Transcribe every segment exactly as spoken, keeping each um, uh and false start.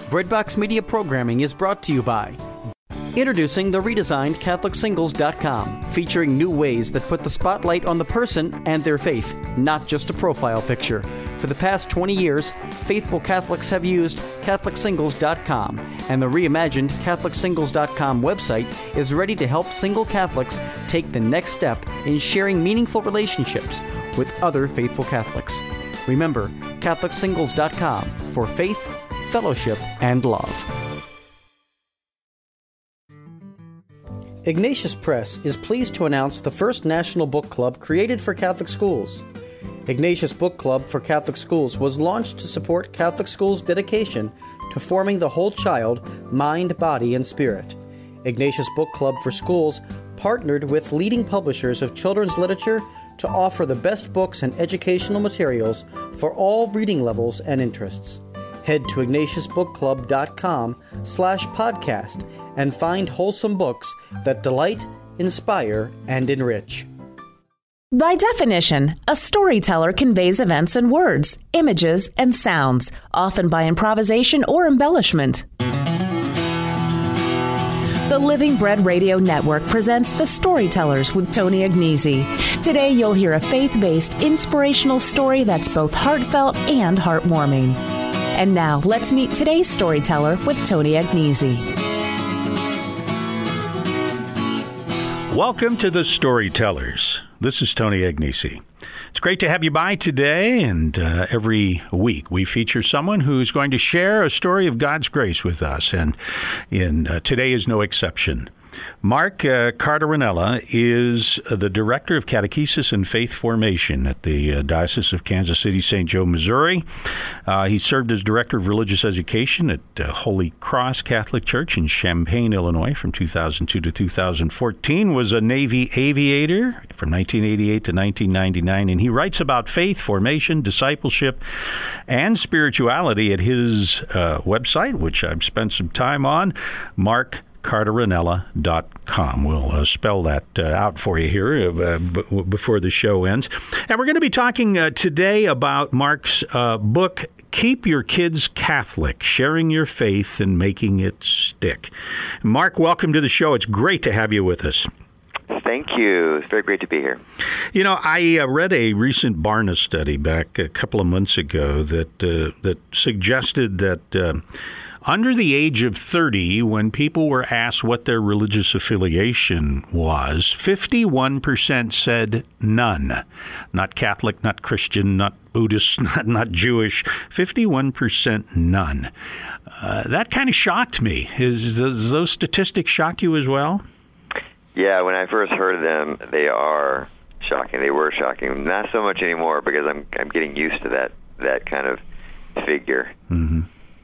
Breadbox Media programming is brought to you by introducing the redesigned Catholic Singles dot com, featuring new ways that put the spotlight on the person and their faith, not just a profile picture. For the past twenty years, faithful Catholics have used Catholic Singles dot com, and the reimagined Catholic Singles dot com website is ready to help single Catholics take the next step in sharing meaningful relationships with other faithful Catholics. Remember, Catholic Singles dot com for faith, fellowship, and love. Ignatius Press is pleased to announce the first national book club created for Catholic schools. Ignatius Book Club for Catholic Schools was launched to support Catholic schools' dedication to forming the whole child, mind, body, and spirit. Ignatius Book Club for Schools partnered with leading publishers of children's literature to offer the best books and educational materials for all reading levels and interests. Head to Ignatius Book Club dot com slash podcast and find wholesome books that delight, inspire, and enrich. By definition, a storyteller conveys events in words, images, and sounds, often by improvisation or embellishment. The Living Bread Radio Network presents The Storytellers with Tony Agnesi. Today you'll hear a faith-based, inspirational story that's both heartfelt and heartwarming. And now, let's meet today's storyteller with Tony Agnesi. Welcome to The Storytellers. This is Tony Agnesi. It's great to have you by today, and uh, every week we feature someone who's going to share a story of God's grace with us, and in uh, today is no exception. Mark uh, Cartarinella is uh, the Director of Catechesis and Faith Formation at the uh, Diocese of Kansas City, Saint Joe, Missouri. Uh, he served as Director of Religious Education at uh, Holy Cross Catholic Church in Champaign, Illinois from two thousand two to two thousand fourteen, was a Navy aviator from nineteen eighty-eight to nineteen ninety-nine, and he writes about faith, formation, discipleship, and spirituality at his uh, website, which I've spent some time on, Mark Cartarinella dot com. We'll uh, spell that uh, out for you here uh, b- before the show ends. And we're going to be talking uh, today about Mark's uh, book, Keep Your Kids Catholic, Sharing Your Faith and Making It Stick. Mark, welcome to the show. It's great to have you with us. Thank you. It's very great to be here. You know, I uh, read a recent Barna study back a couple of months ago that uh, that suggested that uh, under the age of thirty, when people were asked what their religious affiliation was, fifty-one percent said none. Not Catholic, not Christian, not Buddhist, not, not Jewish. fifty-one percent none. Uh, that kind of shocked me. Is, does those statistics shock you as well? Yeah, when I first heard of them, they are shocking. They were shocking. Not so much anymore because I'm I'm getting used to that, that kind of figure. Mm-hmm.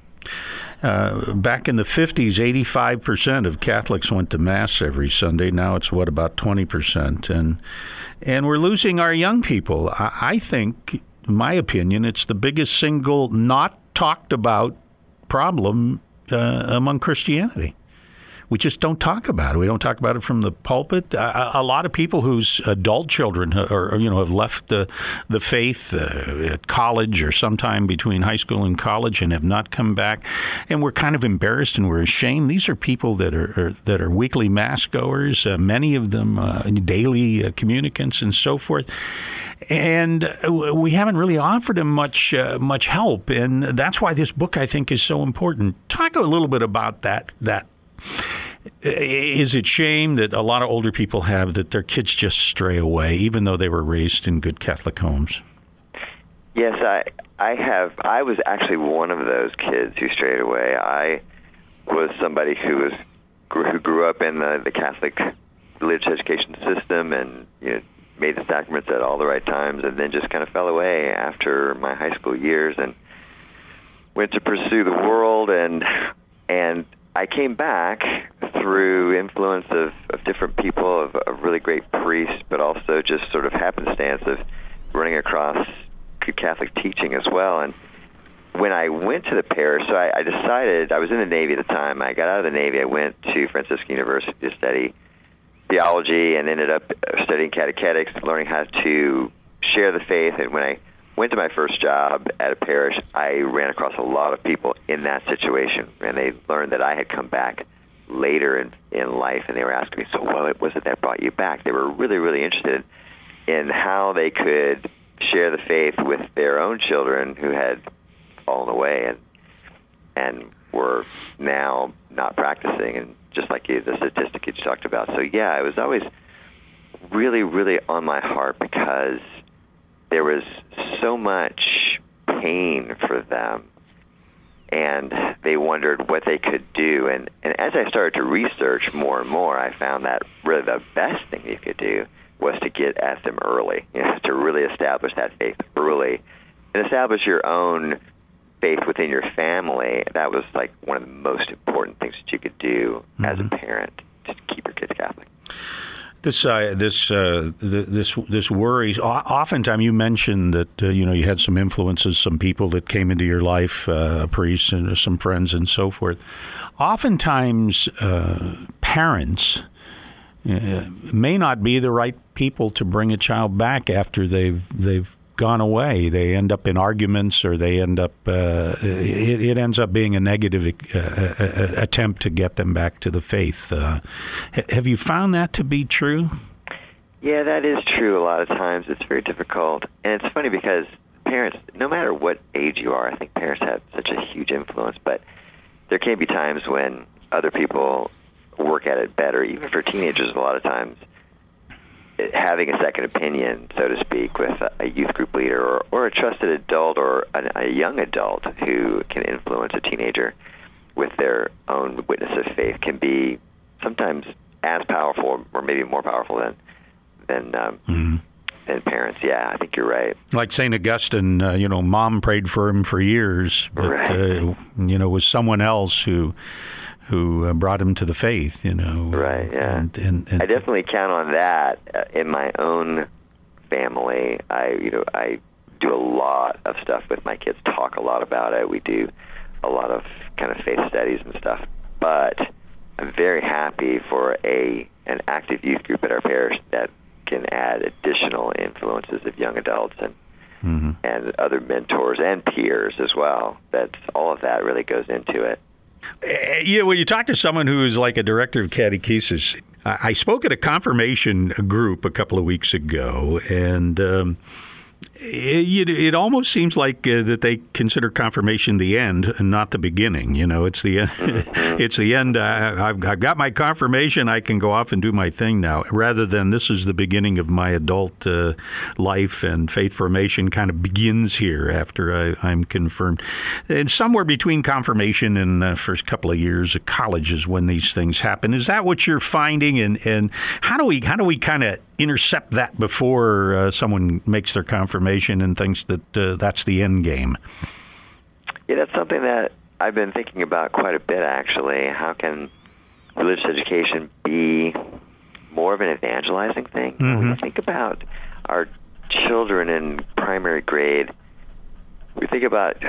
Uh, back in the fifties, eighty-five percent of Catholics went to Mass every Sunday. Now it's, what, about twenty percent? And and we're losing our young people. I, I think, in my opinion, it's the biggest single not talked about problem uh, among Christianity. We just don't talk about it. We don't talk about it from the pulpit. Uh, a lot of people whose adult children are, you know, have left the the faith uh, at college or sometime between high school and college and have not come back, and we're kind of embarrassed and we're ashamed. These are people that are, are that are weekly Mass goers, uh, many of them uh, daily uh, communicants and so forth. And we haven't really offered them much uh, much help, and that's why this book, I think, is so important. Talk a little bit about that that. Is it shame that a lot of older people have that their kids just stray away, even though they were raised in good Catholic homes? Yes, I I have. I was actually one of those kids who strayed away. I was somebody who was who grew up in the, the Catholic religious education system and, you know, made the sacraments at all the right times, and then just kind of fell away after my high school years and went to pursue the world and and. I came back through influence of, of different people, of, of really great priests, but also just sort of happenstance of running across good Catholic teaching as well. And when I went to the parish, so I, I decided, I was in the Navy at the time. I got out of the Navy. I went to Franciscan University to study theology and ended up studying catechetics, learning how to share the faith. And when I went to my first job at a parish, I ran across a lot of people in that situation, and they learned that I had come back later in, in life, and they were asking me, so what was it that brought you back? They were really, really interested in how they could share the faith with their own children who had fallen away and and were now not practicing, and just like you, the statistic you talked about. So, yeah, it was always really, really on my heart because there was so much pain for them, and they wondered what they could do. And, and as I started to research more and more, I found that really the best thing you could do was to get at them early, you know, to really establish that faith early and establish your own faith within your family. That was like one of the most important things that you could do mm-hmm. as a parent to keep your kids Catholic. This, uh, this, uh, this, this worries. Oftentimes, you mentioned that uh, you know you had some influences, some people that came into your life, uh, priests and some friends and so forth. Oftentimes, uh, parents uh, may not be the right people to bring a child back after they've they've gone away. They end up in arguments, or they end up. Uh, it, it ends up being a negative uh, uh, attempt to get them back to the faith. Uh, have you found that to be true? Yeah, that is true. A lot of times, it's very difficult, and it's funny because parents, no matter what age you are, I think parents have such a huge influence. But there can be times when other people work at it better. Even for teenagers, a lot of times, having a second opinion, so to speak, with a youth group leader or, or a trusted adult or a, a young adult who can influence a teenager with their own witness of faith can be sometimes as powerful or maybe more powerful than than um, mm-hmm. than parents. Yeah, I think you're right. Like Saint Augustine, uh, you know, mom prayed for him for years, but right. uh, you know, it was someone else who. who uh, brought him to the faith, you know. Right, yeah. And, and, and I definitely count on that uh, in my own family. I, you know, I do a lot of stuff with my kids, talk a lot about it. We do a lot of kind of faith studies and stuff. But I'm very happy for a an active youth group at our parish that can add additional influences of young adults and mm-hmm. and other mentors and peers as well. That's all of that really goes into it. Yeah, when you talk to someone who is like a director of catechesis, I spoke at a confirmation group a couple of weeks ago, and um, it, it almost seems like uh, that they consider confirmation the end and not the beginning. You know, it's the end. It's the end. Uh, I've, I've got my confirmation. I can go off and do my thing now, rather than this is the beginning of my adult uh, life, and faith formation kind of begins here after I, I'm confirmed. And somewhere between confirmation and the first couple of years of college is when these things happen. Is that what you're finding? And, and how do we how do we kind of intercept that before uh, someone makes their confirmation and thinks that uh, that's the end game? Yeah, that's something that I've been thinking about quite a bit, actually. How can religious education be more of an evangelizing thing? Mm-hmm. When we think about our children in primary grade, we think about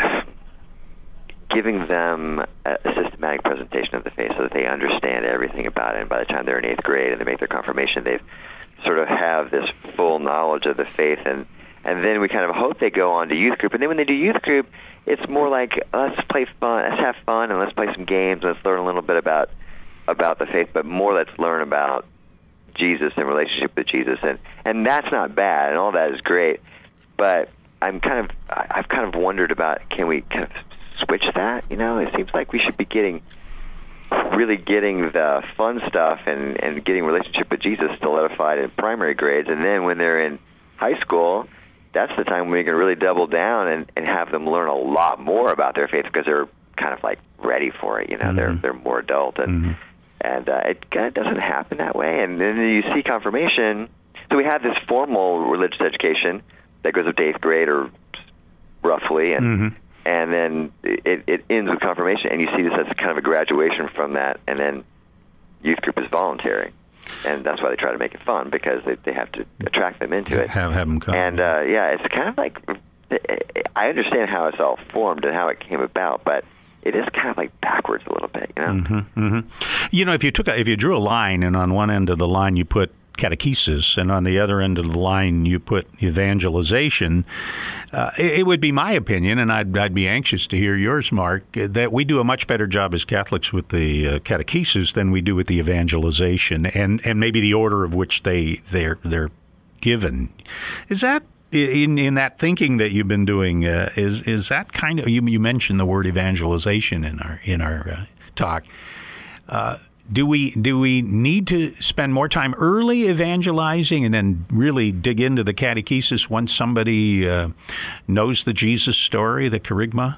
giving them a systematic presentation of the faith so that they understand everything about it. And by the time they're in eighth grade and they make their confirmation, they've sort of have this full knowledge of the faith, and and then we kind of hope they go on to youth group. And then when they do youth group, it's more like, let's play fun, let's have fun, and let's play some games, and let's learn a little bit about about the faith, but more let's learn about Jesus and relationship with Jesus, and and that's not bad, and all that is great. But I'm kind of I've kind of wondered about, can we kind of switch that? You know, it seems like we should be getting. really getting the fun stuff and, and getting relationship with Jesus solidified in primary grades. And then when they're in high school, that's the time when you can really double down and, and have them learn a lot more about their faith because they're kind of like ready for it. You know, mm-hmm. they're they're more adult. And, mm-hmm. and uh, it kind of doesn't happen that way. And then you see confirmation. So we have this formal religious education that goes up to eighth grade or roughly, and mm-hmm. and then it, it ends with confirmation, and you see this as kind of a graduation from that, and then youth group is voluntary, and that's why they try to make it fun, because they, they have to attract them into it. Have, have them come. And, uh, yeah, it's kind of like, I understand how it's all formed and how it came about, but it is kind of like backwards a little bit, you know? Mm-hmm, mm-hmm. You know, if you took a, if you drew a line, and on one end of the line you put catechesis, and on the other end of the line you put evangelization, uh, it, it would be my opinion, and I'd, I'd be anxious to hear yours, Mark, that we do a much better job as Catholics with the uh, catechesis than we do with the evangelization, and, and maybe the order of which they they're they're given. Is that in in that thinking that you've been doing? Uh, is is that kind of, you you mentioned the word evangelization in our in our uh, talk. Uh, Do we do we need to spend more time early evangelizing and then really dig into the catechesis once somebody uh, knows the Jesus story, the kerygma?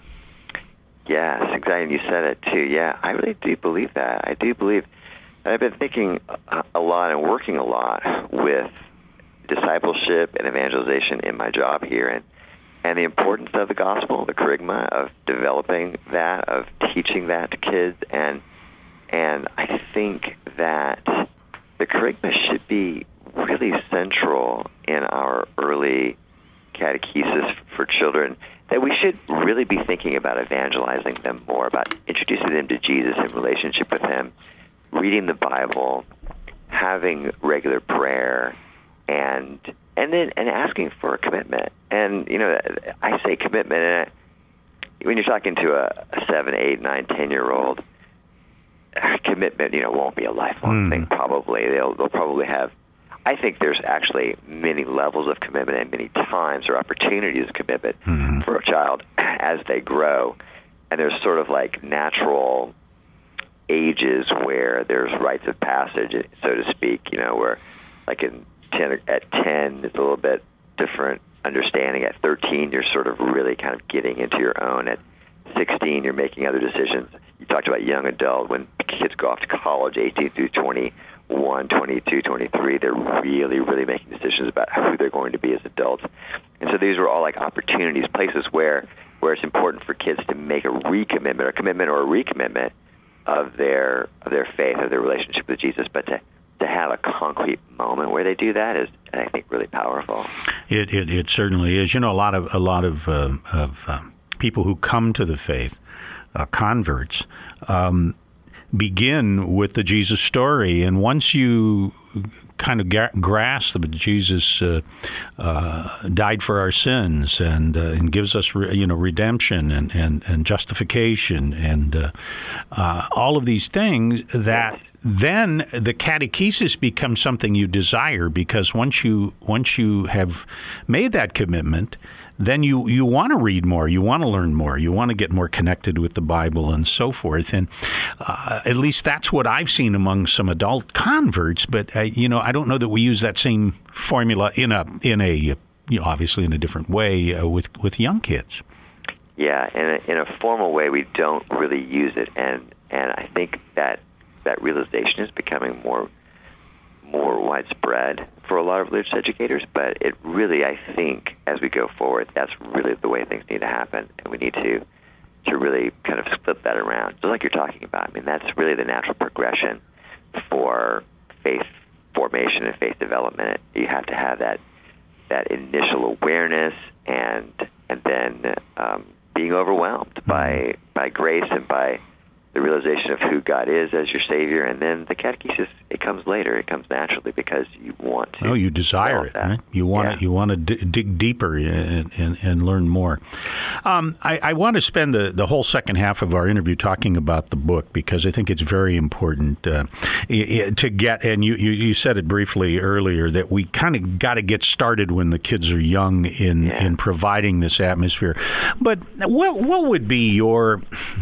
Yes, exactly. You said it too. Yeah, I really do believe that. I do believe. I've been thinking a lot and working a lot with discipleship and evangelization in my job here, and and the importance of the gospel, the kerygma, of developing that, of teaching that to kids. And And I think that the kerygma should be really central in our early catechesis for children, that we should really be thinking about evangelizing them more, about introducing them to Jesus in relationship with him, reading the Bible, having regular prayer, and and then and asking for a commitment. And, you know, I say commitment, and when you're talking to a, a seven, eight, nine, ten-year-old, commitment, you know, won't be a lifelong mm. thing. Probably they'll they'll probably have. I think there's actually many levels of commitment and many times or opportunities of commitment mm-hmm. for a child as they grow, and there's sort of like natural ages where there's rites of passage, so to speak. You know, where like in ten at ten, it's a little bit different understanding. At thirteen, you're sort of really kind of getting into your own. At sixteen, you're making other decisions. You talked about young adult. When kids go off to college, eighteen through twenty-one, twenty-two, twenty-three, they're really, really making decisions about who they're going to be as adults. And so these are all like opportunities, places where, where it's important for kids to make a recommitment, or a commitment or a recommitment of their of their faith, of their relationship with Jesus. But to, to have a concrete moment where they do that is, I think, really powerful. It it, it certainly is. You know, a lot of a lot of uh, of um, people who come to the faith, Uh, converts, um, begin with the Jesus story, and once you kind of ga- grasp that Jesus uh, uh, died for our sins and uh, and gives us, re- you know, redemption and and, and justification and uh, uh, all of these things, that then the catechesis becomes something you desire, because once you once you have made that commitment, then you, you want to read more, you want to learn more, you want to get more connected with the Bible and so forth. And uh, at least that's what I've seen among some adult converts. But, uh, you know, I don't know that we use that same formula in a, in a you know, obviously in a different way uh, with, with young kids. Yeah, in a, in a formal way, we don't really use it. And, and I think that that realization is becoming more more widespread for a lot of religious educators, but it really, I think, as we go forward, that's really the way things need to happen, and we need to to really kind of flip that around, just like you're talking about. I mean, that's really the natural progression for faith formation and faith development. You have to have that that initial awareness, and and then um, being overwhelmed by by grace and by the realization of who God is as your Savior, and then the catechesis, it comes later. It comes naturally because you want to. Oh, you desire it, right? You want yeah. to, you want to d- dig deeper and, and, and learn more. Um, I, I want to spend the, the whole second half of our interview talking about the book, because I think it's very important uh, to get, and you, you, you said it briefly earlier, that we kind of got to get started when the kids are young in, yeah. in providing this atmosphere. But what what would be your...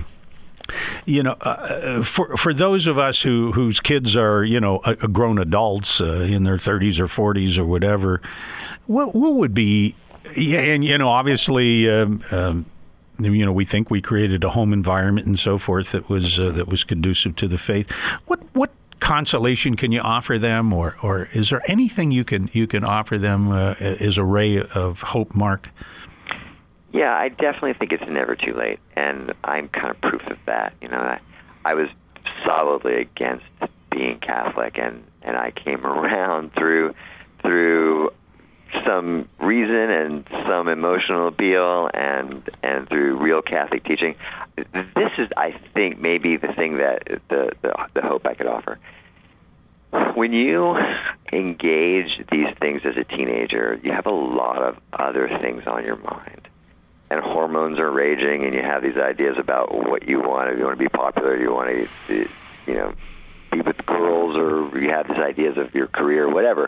You know, uh, for for those of us who whose kids are, you know, uh, grown adults uh, in their thirties or forties or whatever, what what would be, yeah, and you know, obviously, um, um, you know, we think we created a home environment and so forth that was uh, that was conducive to the faith. What what consolation can you offer them, or or is there anything you can you can offer them uh, as a ray of hope, Mark? Yeah, I definitely think it's never too late, and I'm kind of proof of that. You know, I, I was solidly against being Catholic, and, and I came around through through some reason and some emotional appeal, and and through real Catholic teaching. This is, I think, maybe the thing that the the, the hope I could offer. when you engage these things as a teenager, you have a lot of other things on your mind. And hormones are raging, and you have these ideas about what you want. If you want to be popular, you want to, you know, be with girls, or you have these ideas of your career, whatever.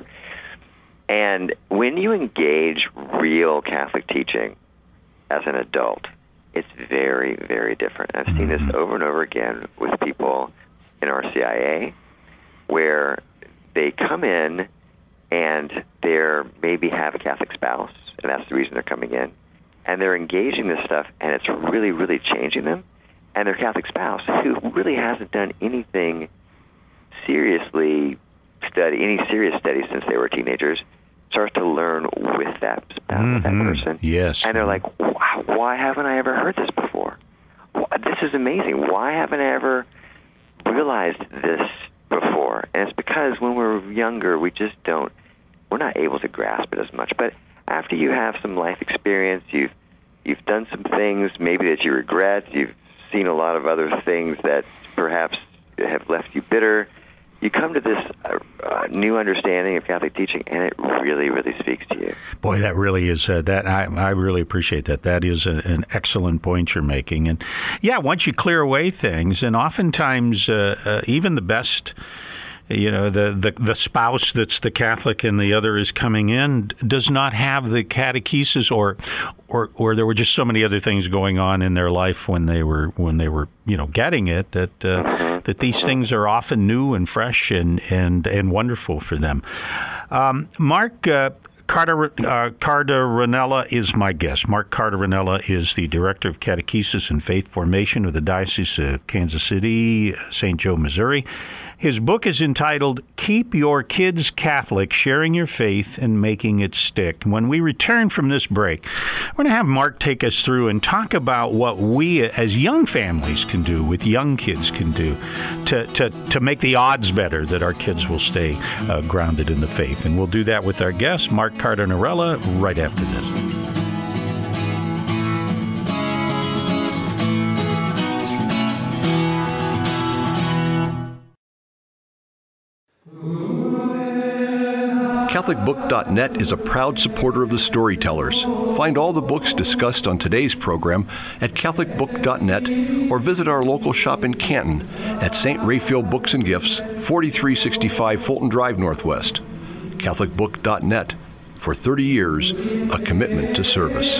And when you engage real Catholic teaching as an adult, it's very, very different. I've seen this over and over again with people in our C I A, where they come in and they're maybe have a Catholic spouse, and that's the reason they're coming in, and they're engaging this stuff, and it's really, really changing them. And their Catholic spouse, who really hasn't done anything seriously study, any serious study since they were teenagers, starts to learn with that spouse, mm-hmm. with that person. Yes. And they're like, wow, why haven't I ever heard this before? This is amazing. Why haven't I ever realized this before? And it's because when we're younger, we just don't, we're not able to grasp it as much. But after you have some life experience, you've you've done some things maybe that you regret, you've seen a lot of other things that perhaps have left you bitter, you come to this uh, uh, new understanding of Catholic teaching, and it really, really speaks to you. Boy, that really is, uh, that I, I really appreciate that. That is a, an excellent point you're making. And yeah, once you clear away things, and oftentimes uh, uh, even the best, you know, the, the, the spouse that's the Catholic and the other is coming in does not have the catechesis, or or or there were just so many other things going on in their life when they were when they were you know getting it, that uh, mm-hmm. that these things are often new and fresh and and, and wonderful for them. Um, Mark uh, Carter, uh, Cardaranella is my guest. Mark Cardaranella is the Director of Catechesis and Faith Formation of the Diocese of Kansas City, Saint Joe, Missouri. His book is entitled Keep Your Kids Catholic, Sharing Your Faith and Making It Stick. When we return from this break, we're going to have Mark take us through and talk about what we as young families can do, with young kids can do, to, to, to make the odds better that our kids will stay uh, grounded in the faith. And we'll do that with our guest, Mark Cardaranella, right after this. Catholic Book dot net is a proud supporter of the Storytellers. Find all the books discussed on today's program at Catholic Book dot net, or visit our local shop in Canton at Saint Raphael Books and Gifts, forty-three sixty-five Fulton Drive Northwest. Catholic Book dot net. For thirty years, a commitment to service.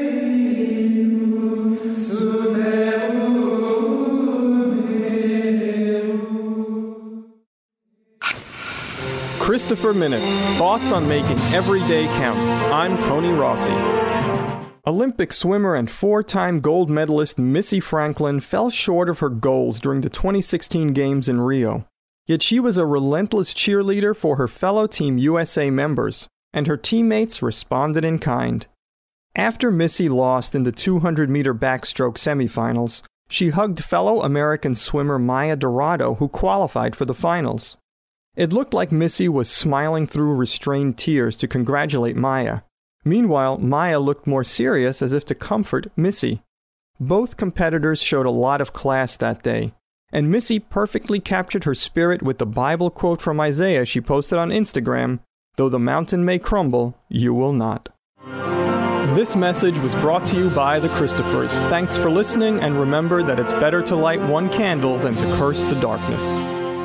Christopher Minutes, thoughts on making every day count. I'm Tony Rossi. Olympic swimmer and four-time gold medalist Missy Franklin fell short of her goals during the twenty sixteen Games in Rio. Yet she was a relentless cheerleader for her fellow Team U S A members, and her teammates responded in kind. After Missy lost in the two hundred meter backstroke semifinals, she hugged fellow American swimmer Maya Dorado, who qualified for the finals. It looked like Missy was smiling through restrained tears to congratulate Maya. Meanwhile, Maya looked more serious, as if to comfort Missy. Both competitors showed a lot of class that day, and Missy perfectly captured her spirit with the Bible quote from Isaiah she posted on Instagram, "Though the mountain may crumble, you will not." This message was brought to you by the Christophers. Thanks for listening, and remember that it's better to light one candle than to curse the darkness.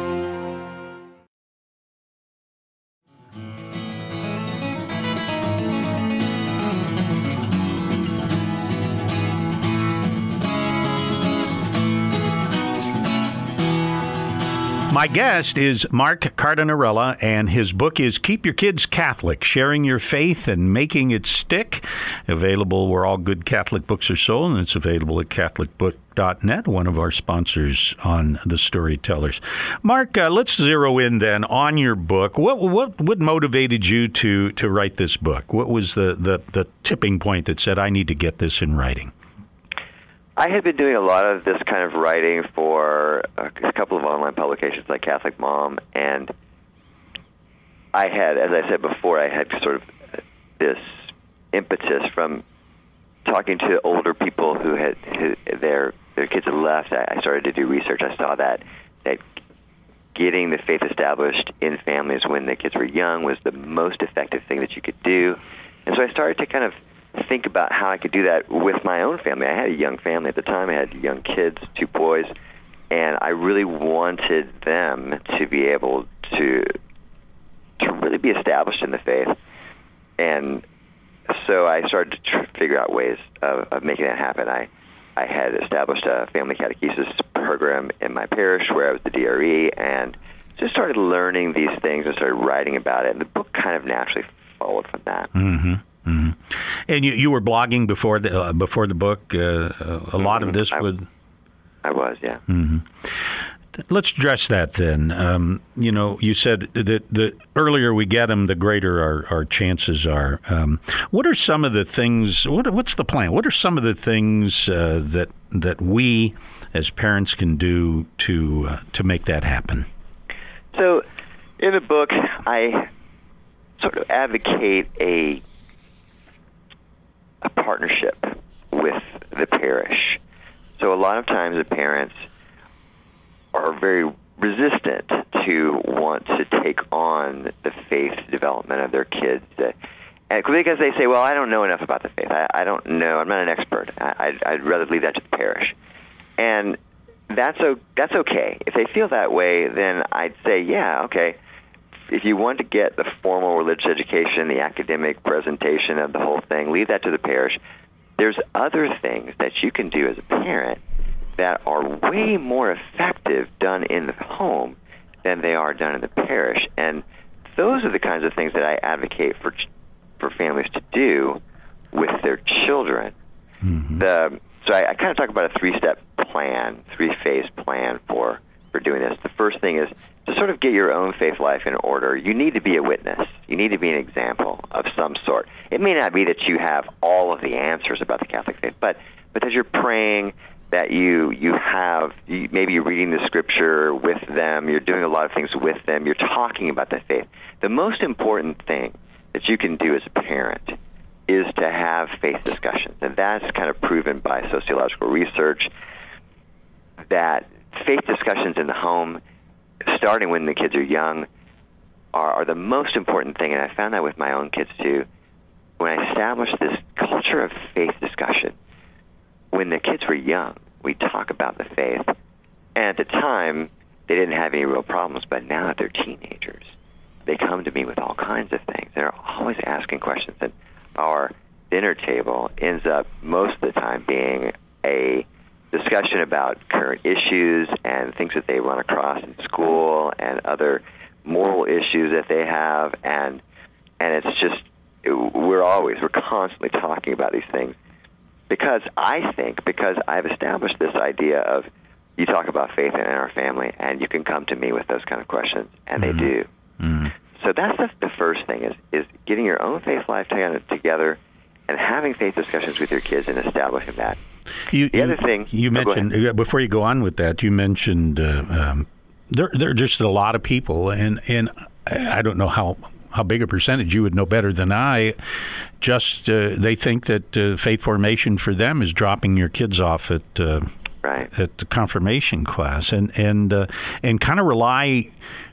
My guest is Mark Cardaranella, and his book is Keep Your Kids Catholic, Sharing Your Faith and Making It Stick. Available where all good Catholic books are sold, and it's available at Catholic Book dot net, one of our sponsors on The Storytellers. Mark, uh, let's zero in then on your book. What what what motivated you to to write this book? What was the, the, the tipping point that said, I need to get this in writing? I had been doing a lot of this kind of writing for a couple of online publications like Catholic Mom, and I had, as I said before, I had sort of this impetus from talking to older people who had who, their their kids had left. I, I started to do research. I saw that that getting the faith established in families when the kids were young was the most effective thing that you could do. And so I started to kind of think about how I could do that with my own family. I had a young family at the time. I had young kids, two boys, and I really wanted them to be able to to really be established in the faith. And so I started to tr- figure out ways of, of making that happen. I, I had established a family catechesis program in my parish where I was the D R E, and just started learning these things and started writing about it. And the book kind of naturally followed from that. Mm-hmm. Mm-hmm. And you, you were blogging before the uh, before the book. Uh, a lot mm-hmm. of this I, would. I was, yeah. Mm-hmm. Let's address that then. Um, you know, you said that the earlier we get them, the greater our, our chances are. Um, what are some of the things? What, what's the plan? What are some of the things uh, that that we as parents can do to uh, to make that happen? So, in the book, I sort of advocate a a partnership with the parish. So, a lot of times, the parents are very resistant to want to take on the faith development of their kids. And because they say, well, I don't know enough about the faith. I, I don't know. I'm not an expert. I, I'd, I'd rather leave that to the parish. And that's, o- that's okay. If they feel that way, then I'd say, yeah, okay. If you want to get the formal religious education, the academic presentation of the whole thing, leave that to the parish. There's other things that you can do as a parent that are way more effective done in the home than they are done in the parish. And those are the kinds of things that I advocate for for families to do with their children. Mm-hmm. The, so I, I kind of talk about a three-step plan, three-phase plan for, for doing this. The first thing is to sort of get your own faith life in order. You need to be a witness. You need to be an example of some sort. It may not be that you have all of the answers about the Catholic faith, but, but as you're praying, that you you have, you, maybe you're reading the scripture with them, you're doing a lot of things with them, you're talking about the faith. The most important thing that you can do as a parent is to have faith discussions. And that's kind of proven by sociological research that faith discussions in the home, starting when the kids are young, are, are the most important thing. And I found that with my own kids too. When I established this culture of faith discussion, when the kids were young, we talk about the faith. And at the time, they didn't have any real problems. But now that they're teenagers, they come to me with all kinds of things. They're always asking questions. And our dinner table ends up most of the time being a discussion about current issues and things that they run across in school and other moral issues that they have. And and it's just, we're always, we're constantly talking about these things. Because I think, because I've established this idea of you talk about faith in our family, and you can come to me with those kind of questions, and mm-hmm. they do. Mm-hmm. So that's the, the first thing, is, is getting your own faith life together and having faith discussions with your kids and establishing that. You, the you, other thing... You mentioned, oh, before you go on with that, you mentioned uh, um, there, there are just a lot of people, and, and I don't know how... how big a percentage, you would know better than I, just uh, they think that uh, faith formation for them is dropping your kids off at uh, right. at the confirmation class, and and uh, and kind of rely,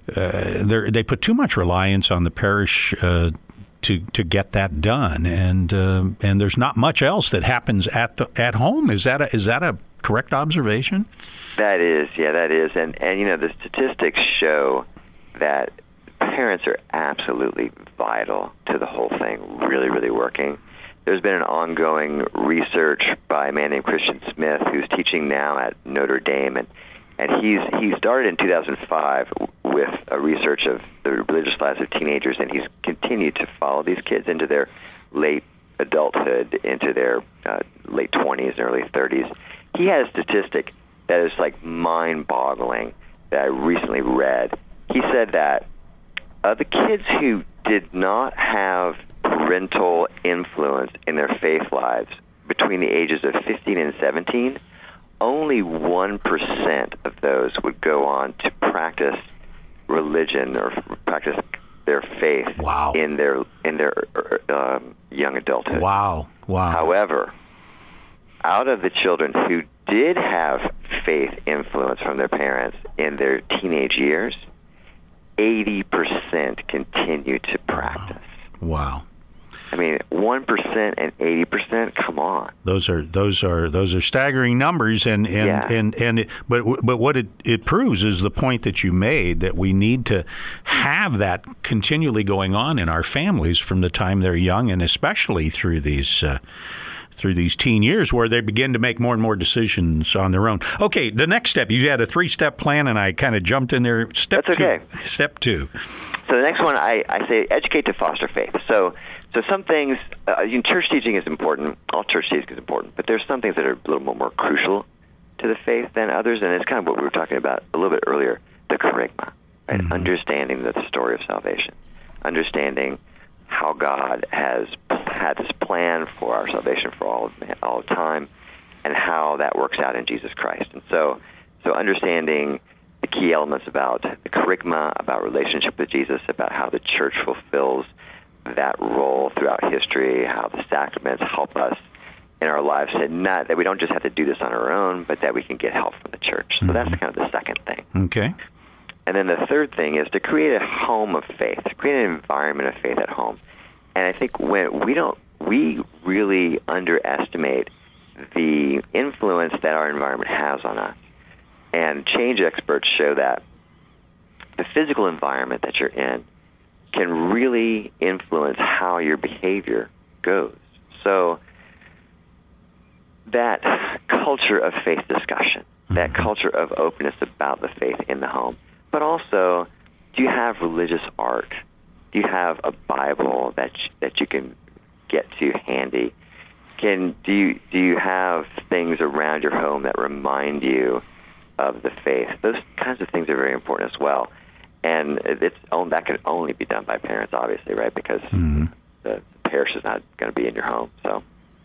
uh, they put too much reliance on the parish uh, to to get that done, and uh, and there's not much else that happens at the at home. Is that a, is that a correct observation? That is, yeah, that is, and and you know the statistics show that parents are absolutely vital to the whole thing really, really working. There's been an ongoing research by a man named Christian Smith, who's teaching now at Notre Dame, and, and he's he started in two thousand five with a research of the religious lives of teenagers, and he's continued to follow these kids into their late adulthood, into their uh, late twenties and early thirties. He had a statistic that is like mind-boggling that I recently read. He said that Uh, the kids who did not have parental influence in their faith lives between the ages of fifteen and seventeen, only one percent of those would go on to practice religion or practice their faith wow. in their in their um, young adulthood. Wow, wow. However, out of the children who did have faith influence from their parents in their teenage years, eighty percent continue to practice. Wow. I mean, one percent and eighty percent, come on. Those are those are those are staggering numbers, and and yeah. and, and it, but but what it, it proves is the point that you made, that we need to have that continually going on in our families from the time they're young, and especially through these uh, through these teen years where they begin to make more and more decisions on their own. Okay, the next step, you had a three-step plan, and I kind of jumped in there. Step That's two. okay. Step two. So the next one, I, I say educate to foster faith. So so some things, uh, you know, church teaching is important. All church teaching is important. But there's some things that are a little more, more crucial to the faith than others, and it's kind of what we were talking about a little bit earlier, the kerygma, right? Mm-hmm. Understanding the story of salvation, understanding how God has had this plan for our salvation for all of, all of time, and how that works out in Jesus Christ. And so, so understanding the key elements about the kerygma, about relationship with Jesus, about how the church fulfills that role throughout history, how the sacraments help us in our lives, and not that we don't just have to do this on our own, but that we can get help from the church. So mm-hmm. that's kind of the second thing. Okay. And then the third thing is to create a home of faith, to create an environment of faith at home. And I think when we don't, we really underestimate the influence that our environment has on us. And change experts show that the physical environment that you're in can really influence how your behavior goes. So that culture of faith discussion, that culture of openness about the faith in the home, but also, do you have religious art? Do you have a Bible that you, that you can get to handy? Can do you do you have things around your home that remind you of the faith? Those kinds of things are very important as well, and it's that can only be done by parents, obviously, right? Because mm-hmm. the parish is not going to be in your home, so.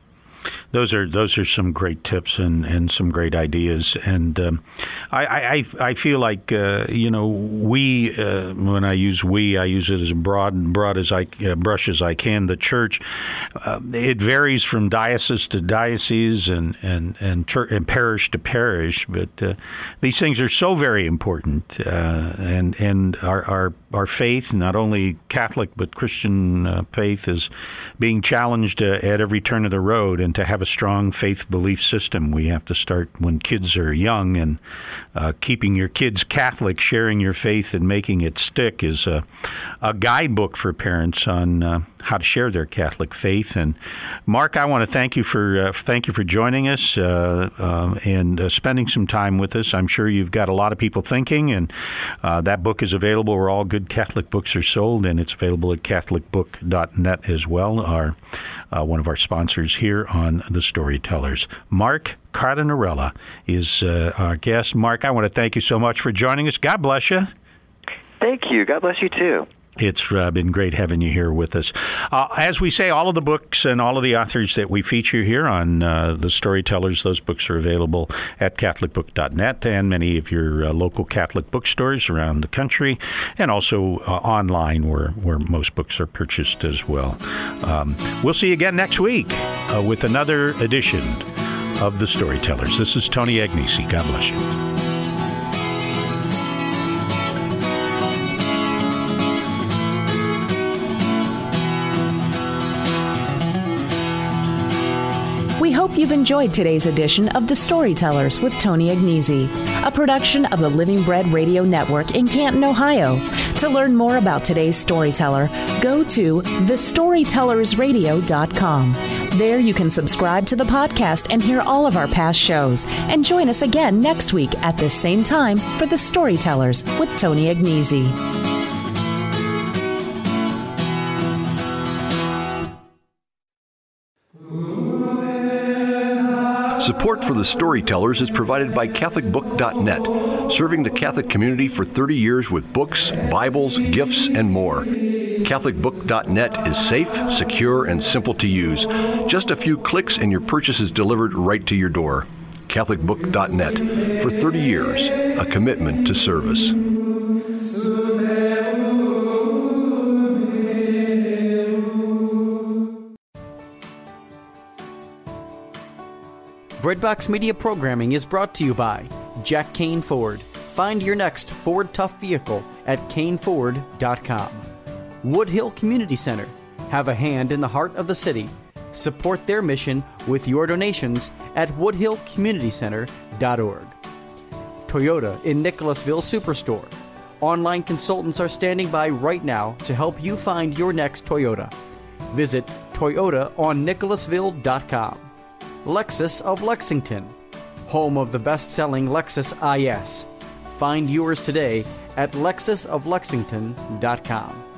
Those are those are some great tips and, and some great ideas, and um, I, I I feel like uh, you know we uh, when I use we I use it as broad broad as I uh, brush as I can. The church uh, it varies from diocese to diocese and and and, church, and parish to parish, but uh, these things are so very important, uh, and and our, our our faith, not only Catholic but Christian uh, faith, is being challenged uh, at every turn of the road. And to have a strong faith belief system, we have to start when kids are young, and uh, keeping your kids Catholic, sharing your faith and making it stick is a, a guidebook for parents on uh, how to share their Catholic faith. And Mark, I want to thank you for uh, thank you for joining us uh, uh, and uh, spending some time with us. I'm sure you've got a lot of people thinking, and uh, that book is available where all good Catholic books are sold, and it's available at Catholic book dot net as well. Our uh, one of our sponsors here on The Storytellers. Mark Cardinarella is uh, our guest. Mark, I want to thank you so much for joining us. God bless you. Thank you. God bless you, too. It's uh, been great having you here with us. Uh, as we say, all of the books and all of the authors that we feature here on uh, The Storytellers, those books are available at Catholic book dot net and many of your uh, local Catholic bookstores around the country, and also uh, online where, where most books are purchased as well. Um, we'll see you again next week uh, with another edition of The Storytellers. This is Tony Agnesi. God bless you. We hope you've enjoyed today's edition of The Storytellers with Tony Agnesi, a production of the Living Bread Radio Network in Canton, Ohio. To learn more about today's storyteller, go to the storytellers radio dot com. There you can subscribe to the podcast and hear all of our past shows. And join us again next week at this same time for The Storytellers with Tony Agnesi. Support for The Storytellers is provided by Catholic book dot net, serving the Catholic community for thirty years with books, Bibles, gifts, and more. Catholic book dot net is safe, secure, and simple to use. Just a few clicks and your purchase is delivered right to your door. Catholic book dot net, for thirty years, a commitment to service. Breadbox Media programming is brought to you by Jack Kane Ford, Find your next Ford Tough vehicle at Kane Ford dot com. Woodhill Community Center. Have a hand in the heart of the city. Support their mission with your donations at woodhill community center dot org. Toyota in Nicholasville Superstore. Online consultants are standing by right now to help you find your next Toyota. Visit Toyota on Nicholasville dot com. Lexus of Lexington, home of the best-selling Lexus I S. Find yours today at lexus of lexington dot com.